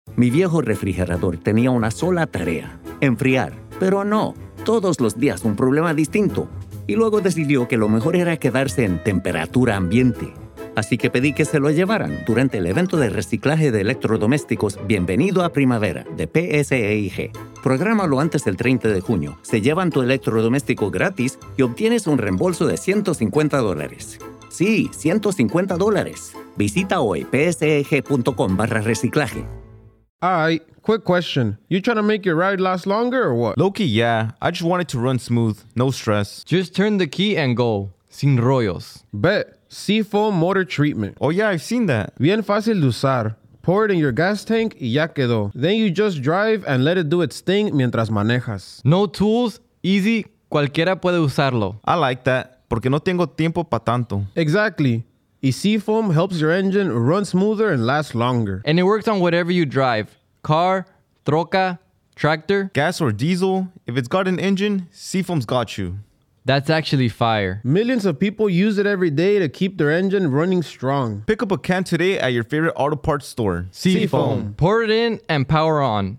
Mi viejo refrigerador tenía una sola tarea: enfriar. Pero no, todos los días un problema distinto. Y luego decidió que lo mejor era quedarse en temperatura ambiente. Así que pedí que se lo llevaran durante el evento de reciclaje de electrodomésticos Bienvenido a Primavera de PSEIG. Prográmalo antes del 30 de junio. Se llevan tu electrodoméstico gratis y obtienes un reembolso de $150. Sí, $150. Visita hoy pseg.com/reciclaje. Alright, quick question. You trying to make your ride last longer or what? Low-key, yeah. I just want it to run smooth, no stress. Just turn the key and go. Sin rollos. Bet. Seafoam Motor Treatment. Oh yeah, I've seen that. Bien fácil de usar. Pour it in your gas tank y ya quedó. Then you just drive and let it do its thing mientras manejas. No tools, easy, cualquiera puede usarlo. I like that, porque no tengo tiempo pa' tanto. Exactly. Y Seafoam helps your engine run smoother and last longer. And it works on whatever you drive. Car, troca, tractor. Gas or diesel, if it's got an engine, Seafoam's got you. That's actually fire. Millions of people use it every day to keep their engine running strong. Pick up a can today at your favorite auto parts store. Seafoam. Pour it in and power on.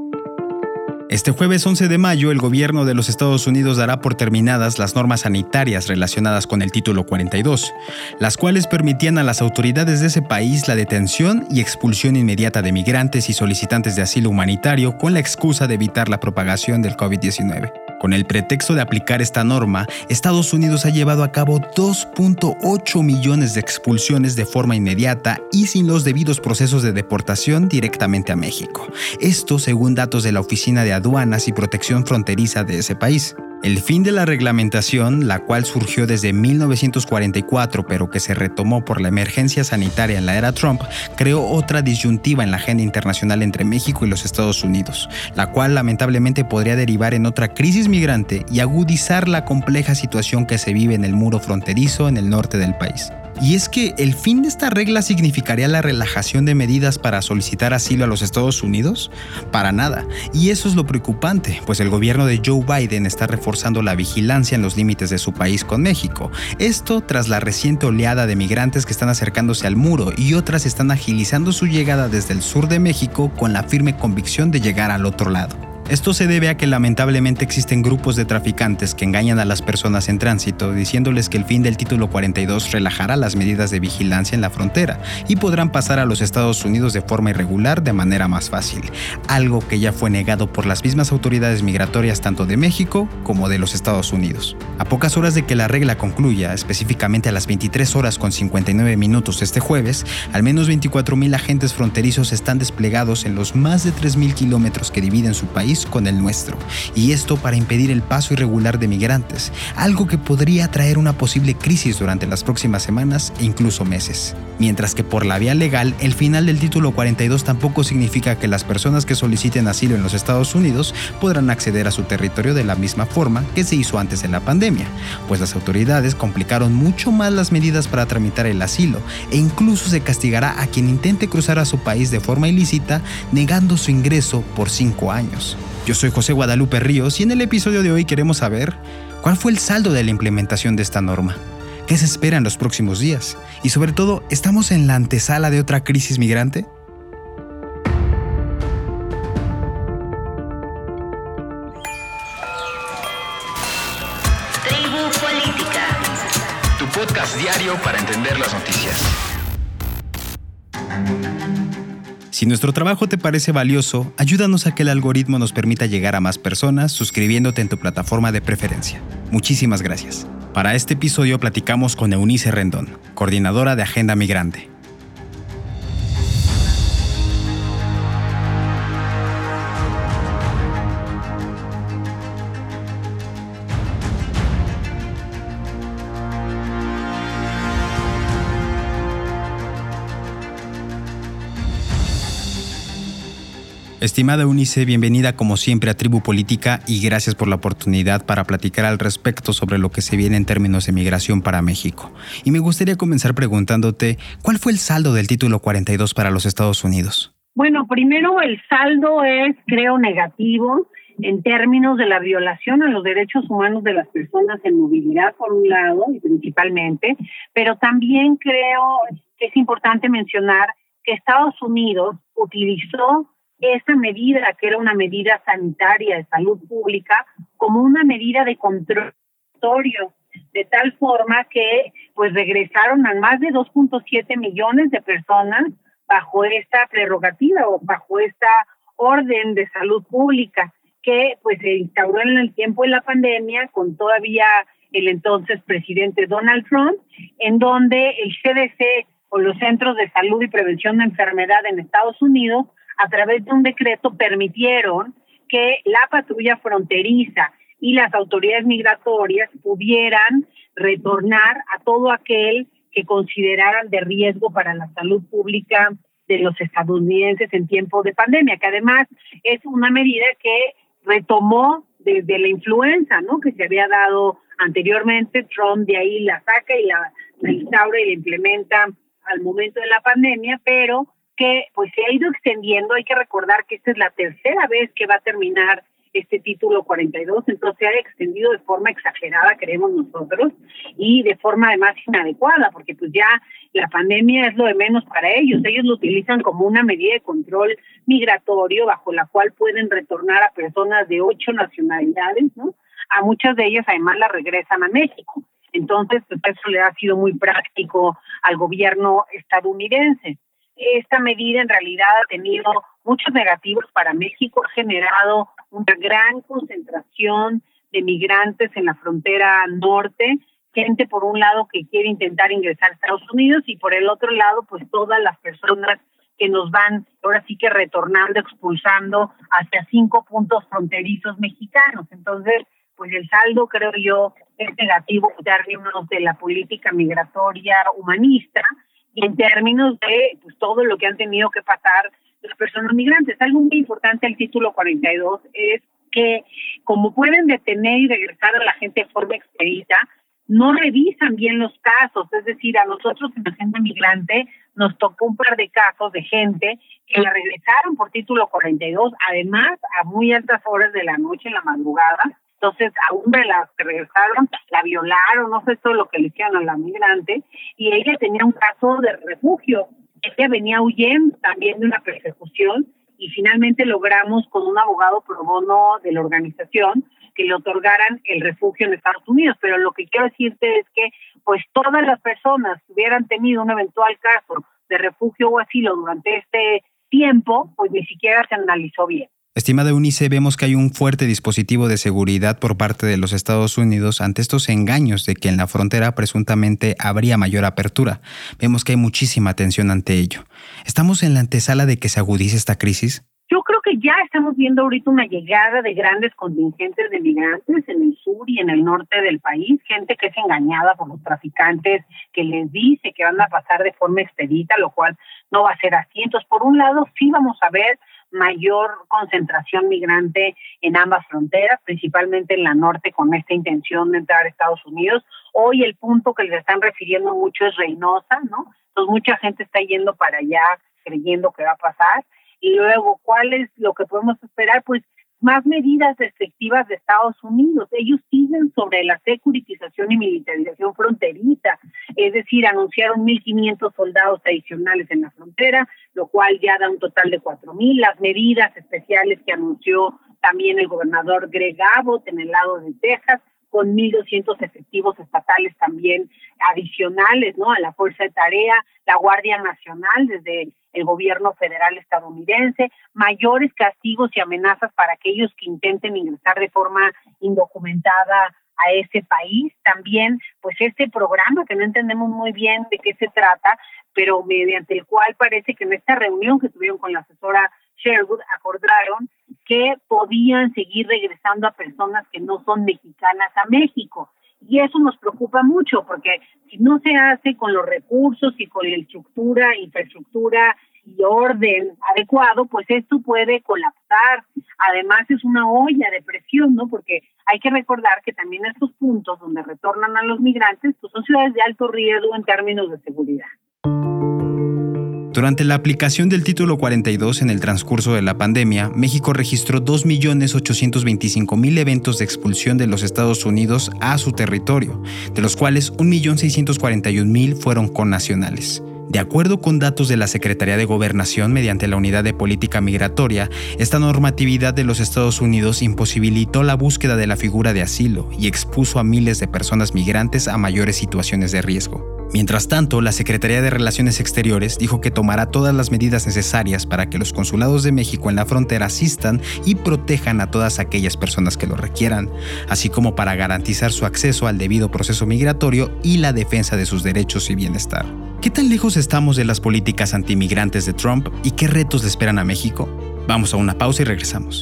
Este jueves 11 de mayo, el gobierno de los Estados Unidos dará por terminadas las normas sanitarias relacionadas con el Título 42, las cuales permitían a las autoridades de ese país la detención y expulsión inmediata de migrantes y solicitantes de asilo humanitario con la excusa de evitar la propagación del COVID-19. Con el pretexto de aplicar esta norma, Estados Unidos ha llevado a cabo 2.8 millones de expulsiones de forma inmediata y sin los debidos procesos de deportación directamente a México. Esto según datos de la Oficina de Aduanas y Protección Fronteriza de ese país. El fin de la reglamentación, la cual surgió desde 1944 pero que se retomó por la emergencia sanitaria en la era Trump, creó otra disyuntiva en la agenda internacional entre México y los Estados Unidos, la cual lamentablemente podría derivar en otra crisis migrante y agudizar la compleja situación que se vive en el muro fronterizo en el norte del país. Y es que el fin de esta regla significaría la relajación de medidas para solicitar asilo a los Estados Unidos. Para nada. Y eso es lo preocupante, pues el gobierno de Joe Biden está reforzando la vigilancia en los límites de su país con México. Esto tras la reciente oleada de migrantes que están acercándose al muro y otras están agilizando su llegada desde el sur de México con la firme convicción de llegar al otro lado. Esto se debe a que lamentablemente existen grupos de traficantes que engañan a las personas en tránsito diciéndoles que el fin del Título 42 relajará las medidas de vigilancia en la frontera y podrán pasar a los Estados Unidos de forma irregular de manera más fácil, algo que ya fue negado por las mismas autoridades migratorias tanto de México como de los Estados Unidos. A pocas horas de que la regla concluya, específicamente a las 23 horas con 59 minutos este jueves, al menos 24,000 agentes fronterizos están desplegados en los más de 3,000 kilómetros que dividen su país con el nuestro, y esto para impedir el paso irregular de migrantes, algo que podría traer una posible crisis durante las próximas semanas e incluso meses. Mientras que por la vía legal, el final del Título 42 tampoco significa que las personas que soliciten asilo en los Estados Unidos podrán acceder a su territorio de la misma forma que se hizo antes de la pandemia, pues las autoridades complicaron mucho más las medidas para tramitar el asilo e incluso se castigará a quien intente cruzar a su país de forma ilícita, negando su ingreso por 5 años. Yo soy José Guadalupe Ríos y en el episodio de hoy queremos saber cuál fue el saldo de la implementación de esta norma, qué se espera en los próximos días y sobre todo, ¿estamos en la antesala de otra crisis migrante? Tribu Política, Tu podcast diario para entender las noticias. Si nuestro trabajo te parece valioso, ayúdanos a que el algoritmo nos permita llegar a más personas suscribiéndote en tu plataforma de preferencia. Muchísimas gracias. Para este episodio platicamos con Eunice Rendón, coordinadora de Agenda Migrante. Estimada Eunice, bienvenida como siempre a Tribu Política y gracias por la oportunidad para platicar al respecto sobre lo que se viene en términos de migración para México. Y me gustaría comenzar preguntándote, ¿cuál fue el saldo del Título 42 para los Estados Unidos? Bueno, primero el saldo es, creo, negativo en términos de la violación a los derechos humanos de las personas en movilidad, por un lado, y principalmente, pero también creo que es importante mencionar que Estados Unidos utilizó esa medida, que era una medida sanitaria de salud pública, como una medida de control, de tal forma que pues regresaron a más de 2.7 millones de personas bajo esta prerrogativa o bajo esta orden de salud pública que pues se instauró en el tiempo de la pandemia con todavía el entonces presidente Donald Trump, en donde el CDC o los Centros de Salud y Prevención de Enfermedad en Estados Unidos, a través de un decreto, permitieron que la patrulla fronteriza y las autoridades migratorias pudieran retornar a todo aquel que consideraran de riesgo para la salud pública de los estadounidenses en tiempos de pandemia, que además es una medida que retomó desde la influenza, ¿no?, que se había dado anteriormente. Trump de ahí la saca y la instaura y la implementa al momento de la pandemia, pero que pues se ha ido extendiendo. Hay que recordar que esta es la tercera vez que va a terminar este título 42, entonces se ha extendido de forma exagerada, creemos nosotros, y de forma además inadecuada, porque pues ya la pandemia es lo de menos para ellos. Ellos lo utilizan como una medida de control migratorio bajo la cual pueden retornar a personas de 8 nacionalidades, ¿no? A muchas de ellas además las regresan a México. Entonces, pues eso le ha sido muy práctico al gobierno estadounidense. Esta medida en realidad ha tenido muchos negativos para México, ha generado una gran concentración de migrantes en la frontera norte, gente por un lado que quiere intentar ingresar a Estados Unidos y por el otro lado pues todas las personas que nos van ahora sí que retornando, expulsando hacia 5 puntos fronterizos mexicanos. Entonces, pues el saldo, creo yo, es negativo en términos de la política migratoria humanista y en términos de pues todo lo que han tenido que pasar las personas migrantes. Algo muy importante del título 42 es que como pueden detener y regresar a la gente de forma expedita, no revisan bien los casos. Es decir, a nosotros en la agenda migrante nos tocó un par de casos de gente que la regresaron por título 42, además a muy altas horas de la noche, en la madrugada. Entonces, a una de las que regresaron, la violaron, no sé todo lo que le hicieron a la migrante, y ella tenía un caso de refugio. Ella venía huyendo también de una persecución, y finalmente logramos con un abogado pro bono de la organización que le otorgaran el refugio en Estados Unidos. Pero lo que quiero decirte es que pues todas las personas que hubieran tenido un eventual caso de refugio o asilo durante este tiempo, pues ni siquiera se analizó bien. Estimada Eunice, vemos que hay un fuerte dispositivo de seguridad por parte de los Estados Unidos ante estos engaños de que en la frontera presuntamente habría mayor apertura. Vemos que hay muchísima tensión ante ello. ¿Estamos en la antesala de que se agudice esta crisis? Yo creo que ya estamos viendo ahorita una llegada de grandes contingentes de migrantes en el sur y en el norte del país, gente que es engañada por los traficantes, que les dice que van a pasar de forma expedita, lo cual no va a ser así. Entonces, por un lado, sí vamos a ver mayor concentración migrante en ambas fronteras, principalmente en la norte con esta intención de entrar a Estados Unidos. Hoy el punto que les están refiriendo mucho es Reynosa, ¿no? Entonces mucha gente está yendo para allá creyendo que va a pasar. Y luego, ¿cuál es lo que podemos esperar? Pues más medidas restrictivas de Estados Unidos. Ellos siguen sobre la securitización y militarización fronteriza, es decir, anunciaron 1,500 soldados adicionales en la frontera, lo cual ya da un total de 4,000. Las medidas especiales que anunció también el gobernador Greg Abbott en el lado de Texas, con 1,200 efectivos estatales también adicionales, ¿no?, a la Fuerza de Tarea, la Guardia Nacional desde el gobierno federal estadounidense, mayores castigos y amenazas para aquellos que intenten ingresar de forma indocumentada a ese país. También, pues este programa que no entendemos muy bien de qué se trata, pero mediante el cual parece que en esta reunión que tuvieron con la asesora Sherwood acordaron que podían seguir regresando a personas que no son mexicanas a México. Y eso nos preocupa mucho, porque si no se hace con los recursos y con la infraestructura y orden adecuado, pues esto puede colapsar. Además es una olla de presión, ¿no? Porque hay que recordar que también estos puntos donde retornan a los migrantes, pues son ciudades de alto riesgo en términos de seguridad. Durante la aplicación del título 42 en el transcurso de la pandemia, México registró 2.825.000 eventos de expulsión de los Estados Unidos a su territorio, de los cuales 1.641.000 fueron connacionales. De acuerdo con datos de la Secretaría de Gobernación, mediante la Unidad de Política Migratoria, esta normatividad de los Estados Unidos imposibilitó la búsqueda de la figura de asilo y expuso a miles de personas migrantes a mayores situaciones de riesgo. Mientras tanto, la Secretaría de Relaciones Exteriores dijo que tomará todas las medidas necesarias para que los consulados de México en la frontera asistan y protejan a todas aquellas personas que lo requieran, así como para garantizar su acceso al debido proceso migratorio y la defensa de sus derechos y bienestar. ¿Qué tan lejos estamos de las políticas antimigrantes de Trump y qué retos le esperan a México? Vamos a una pausa y regresamos.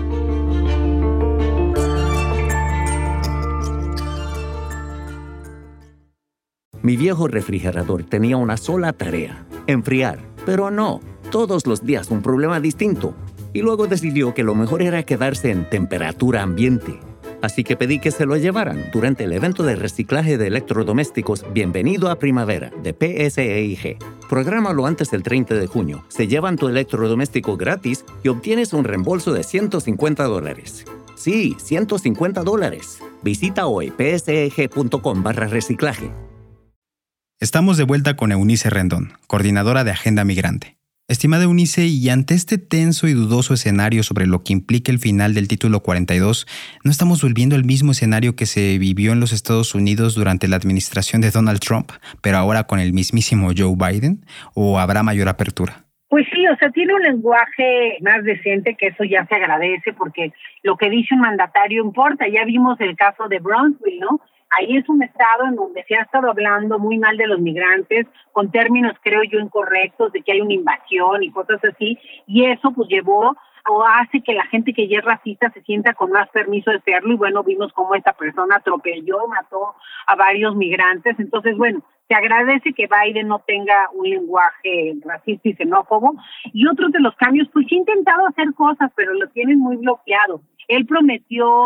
Mi viejo refrigerador tenía una sola tarea, enfriar, pero no, todos los días un problema distinto. Y luego decidió que lo mejor era quedarse en temperatura ambiente. Así que pedí que se lo llevaran durante el evento de reciclaje de electrodomésticos Bienvenido a Primavera de PSEIG. Prográmalo antes del 30 de junio. Se llevan tu electrodoméstico gratis y obtienes un reembolso de $150. Sí, $150. Visita hoy pseg.com/reciclaje. Estamos de vuelta con Eunice Rendón, coordinadora de Agenda Migrante. Estimada Eunice, y ante este tenso y dudoso escenario sobre lo que implica el final del Título 42, ¿no estamos volviendo al mismo escenario que se vivió en los Estados Unidos durante la administración de Donald Trump, pero ahora con el mismísimo Joe Biden? ¿O habrá mayor apertura? Pues sí, o sea, tiene un lenguaje más decente, que eso ya se agradece, porque lo que dice un mandatario importa. Ya vimos el caso de Brownsville, ¿no? Ahí es un estado en donde se ha estado hablando muy mal de los migrantes, con términos, creo yo, incorrectos, de que hay una invasión y cosas así, y eso pues llevó o hace que la gente que ya es racista se sienta con más permiso de serlo, y bueno, vimos cómo esta persona atropelló, mató a varios migrantes. Entonces, bueno, se agradece que Biden no tenga un lenguaje racista y xenófobo. Y otros de los cambios, pues sí ha intentado hacer cosas, pero lo tienen muy bloqueado. Él prometió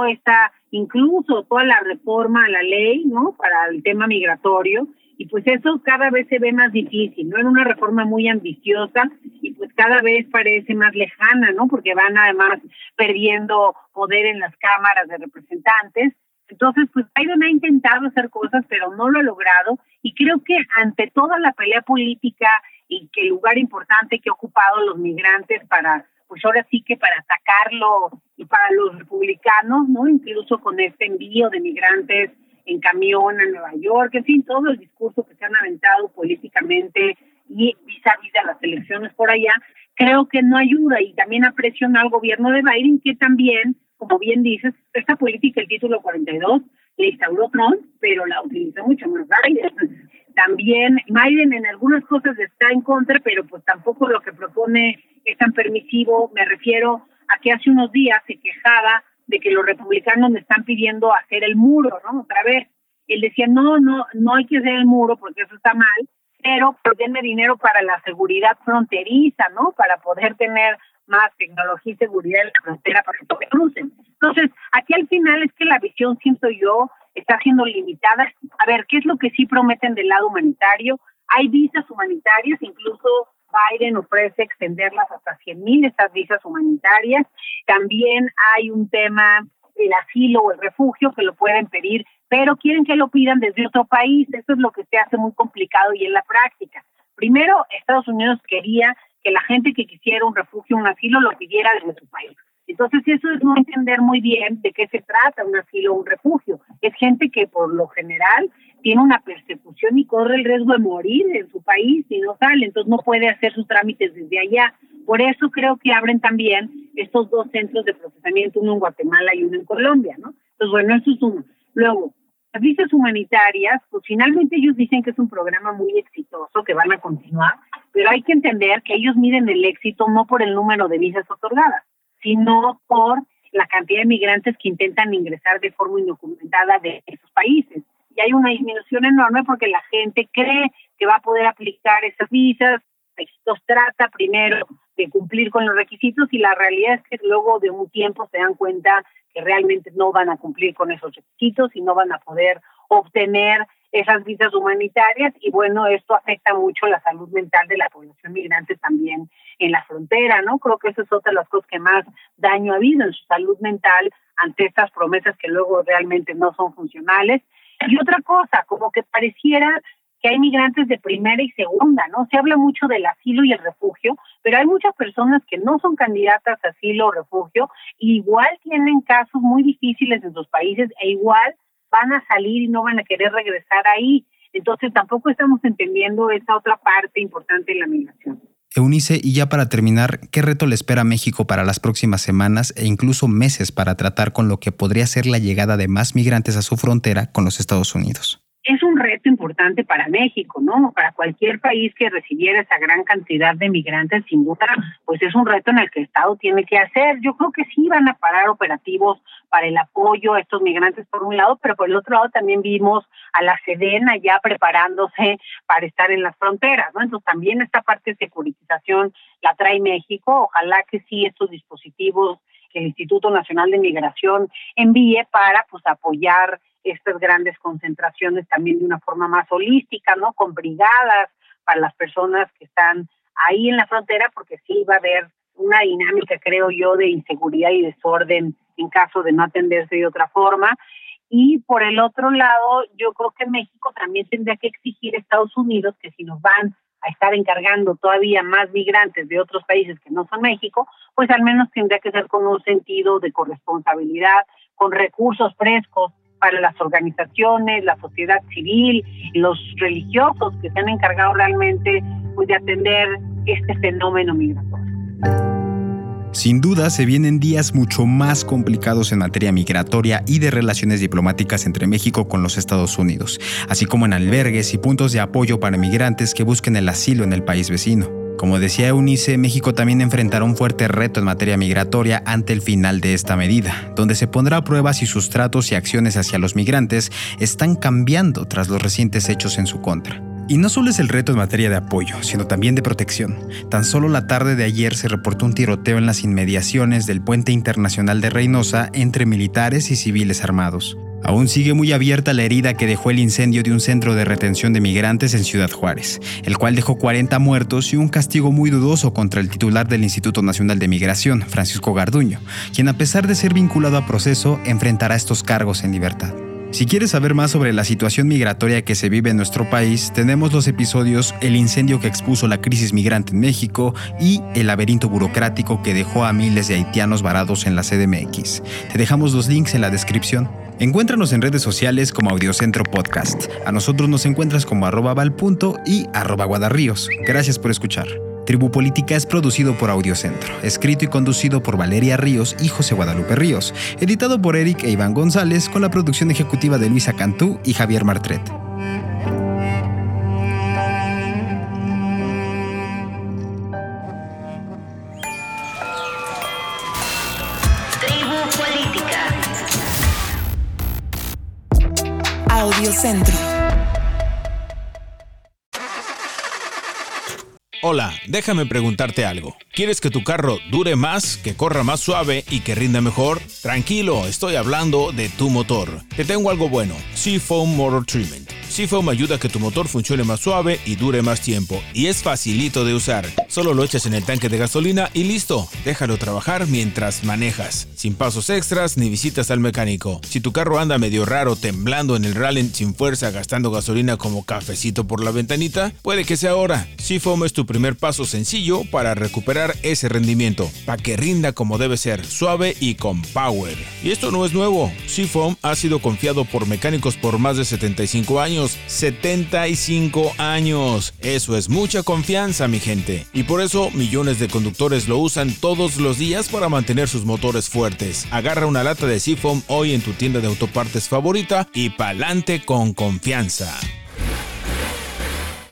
incluso toda la reforma a la ley, ¿no?, para el tema migratorio, y pues eso cada vez se ve más difícil, ¿no? Era una reforma muy ambiciosa y pues cada vez parece más lejana, ¿no? Porque van además perdiendo poder en las cámaras de representantes. Entonces, pues Biden ha intentado hacer cosas, pero no lo ha logrado, y creo que ante toda la pelea política y que el lugar importante que ha ocupado los migrantes para, pues ahora sí que para atacarlo, y para los republicanos, ¿no?, incluso con este envío de migrantes en camión a Nueva York, en fin, todo el discurso que se han aventado políticamente y vis-a-vis de las elecciones por allá, creo que no ayuda, y también apresiona al gobierno de Biden, que también, como bien dices, esta política, el título 42, le instauró Trump, pero la utilizó mucho más Biden. También Biden en algunas cosas está en contra, pero pues tampoco lo que propone es tan permisivo. Me refiero a que hace unos días se quejaba de que los republicanos me están pidiendo hacer el muro, ¿no? Otra vez. Él decía, no hay que hacer el muro porque eso está mal, pero pues denme dinero para la seguridad fronteriza, ¿no? Para poder tener más tecnología y seguridad en la frontera para que todos crucen. Entonces, aquí al final es que la visión, siento yo, está siendo limitada. A ver, ¿qué es lo que sí prometen del lado humanitario? Hay visas humanitarias, incluso Biden ofrece extenderlas hasta 100,000, estas visas humanitarias. También hay un tema, el asilo o el refugio, que lo pueden pedir, pero quieren que lo pidan desde otro país. Eso es lo que se hace muy complicado y en la práctica. Primero, Estados Unidos quería que la gente que quisiera un refugio, un asilo, lo pidiera desde su país. Entonces, eso es no entender muy bien de qué se trata un asilo o un refugio. Es gente que, por lo general, tiene una persecución y corre el riesgo de morir en su país si no sale. Entonces, no puede hacer sus trámites desde allá. Por eso creo que abren también estos 2 centros de procesamiento, uno en Guatemala y uno en Colombia, ¿no? Entonces, bueno, eso es uno. Luego, las visas humanitarias, pues finalmente ellos dicen que es un programa muy exitoso, que van a continuar, pero hay que entender que ellos miden el éxito no por el número de visas otorgadas, sino por la cantidad de migrantes que intentan ingresar de forma indocumentada de esos países. Y hay una disminución enorme porque la gente cree que va a poder aplicar esas visas, los trata primero de cumplir con los requisitos, y la realidad es que luego de un tiempo se dan cuenta que realmente no van a cumplir con esos requisitos y no van a poder obtener esas visas humanitarias. Y bueno, esto afecta mucho la salud mental de la población migrante también en la frontera, ¿no? Creo que eso es otra de las cosas que más daño ha habido en su salud mental ante estas promesas que luego realmente no son funcionales. Y otra cosa, como que pareciera que hay migrantes de primera y segunda, ¿no? Se habla mucho del asilo y el refugio, pero hay muchas personas que no son candidatas a asilo o refugio, y igual tienen casos muy difíciles en sus países, e igual van a salir y no van a querer regresar ahí. Entonces tampoco estamos entendiendo esa otra parte importante de la migración. Eunice, y ya para terminar, ¿qué reto le espera a México para las próximas semanas e incluso meses para tratar con lo que podría ser la llegada de más migrantes a su frontera con los Estados Unidos? Es un reto importante para México, ¿no? Para cualquier país que recibiera esa gran cantidad de migrantes, sin duda, pues es un reto en el que el Estado tiene que hacer. Yo creo que sí van a parar operativos para el apoyo a estos migrantes por un lado, pero por el otro lado también vimos a la Sedena ya preparándose para estar en las fronteras, ¿no? Entonces también esta parte de securitización la trae México. Ojalá que sí estos dispositivos que el Instituto Nacional de Migración envíe para pues apoyar estas grandes concentraciones también de una forma más holística, ¿no? Con brigadas para las personas que están ahí en la frontera, porque sí va a haber una dinámica, creo yo, de inseguridad y desorden en caso de no atenderse de otra forma. Y por el otro lado, yo creo que México también tendría que exigir a Estados Unidos que si nos van a estar encargando todavía más migrantes de otros países que no son México, pues al menos tendría que ser con un sentido de corresponsabilidad, con recursos frescos para las organizaciones, la sociedad civil, los religiosos que se han encargado realmente pues, de atender este fenómeno migratorio. Sin duda, se vienen días mucho más complicados en materia migratoria y de relaciones diplomáticas entre México con los Estados Unidos, así como en albergues y puntos de apoyo para migrantes que busquen el asilo en el país vecino. Como decía Eunice, México también enfrentará un fuerte reto en materia migratoria ante el final de esta medida, donde se pondrá a prueba si sus tratos y acciones hacia los migrantes están cambiando tras los recientes hechos en su contra. Y no solo es el reto en materia de apoyo, sino también de protección. Tan solo la tarde de ayer se reportó un tiroteo en las inmediaciones del Puente Internacional de Reynosa entre militares y civiles armados. Aún sigue muy abierta la herida que dejó el incendio de un centro de retención de migrantes en Ciudad Juárez, el cual dejó 40 muertos y un castigo muy dudoso contra el titular del Instituto Nacional de Migración, Francisco Garduño, quien a pesar de ser vinculado a proceso, enfrentará estos cargos en libertad. Si quieres saber más sobre la situación migratoria que se vive en nuestro país, tenemos los episodios El incendio que expuso la crisis migrante en México y El laberinto burocrático que dejó a miles de haitianos varados en la CDMX. Te dejamos los links en la descripción. Encuéntranos en redes sociales como Audiocentro Podcast. A nosotros nos encuentras como @valpunto y @guadarríos. Gracias por escuchar. Tribu Política es producido por Audiocentro, escrito y conducido por Valeria Ríos y José Guadalupe Ríos, editado por Eric e Iván González, con la producción ejecutiva de Luisa Cantú y Javier Martret. Tribu Política. Audiocentro. Hola, déjame preguntarte algo. ¿Quieres que tu carro dure más, que corra más suave y que rinda mejor? Tranquilo, estoy hablando de tu motor. Te tengo algo bueno, Seafoam Motor Treatment. Seafoam ayuda a que tu motor funcione más suave y dure más tiempo. Y es facilito de usar. Solo lo echas en el tanque de gasolina y listo. Déjalo trabajar mientras manejas. Sin pasos extras ni visitas al mecánico. Si tu carro anda medio raro, temblando en el rally sin fuerza, gastando gasolina como cafecito por la ventanita, puede que sea ahora. Seafoam es tu primer paso sencillo para recuperar ese rendimiento. Para que rinda como debe ser, suave y con power. Y esto no es nuevo. Seafoam ha sido confiado por mecánicos por más de 75 años. 75 años. Eso es mucha confianza, mi gente. Y por eso millones de conductores lo usan todos los días para mantener sus motores fuertes. Agarra una lata de Seafoam hoy en tu tienda de autopartes favorita y pa'lante con confianza.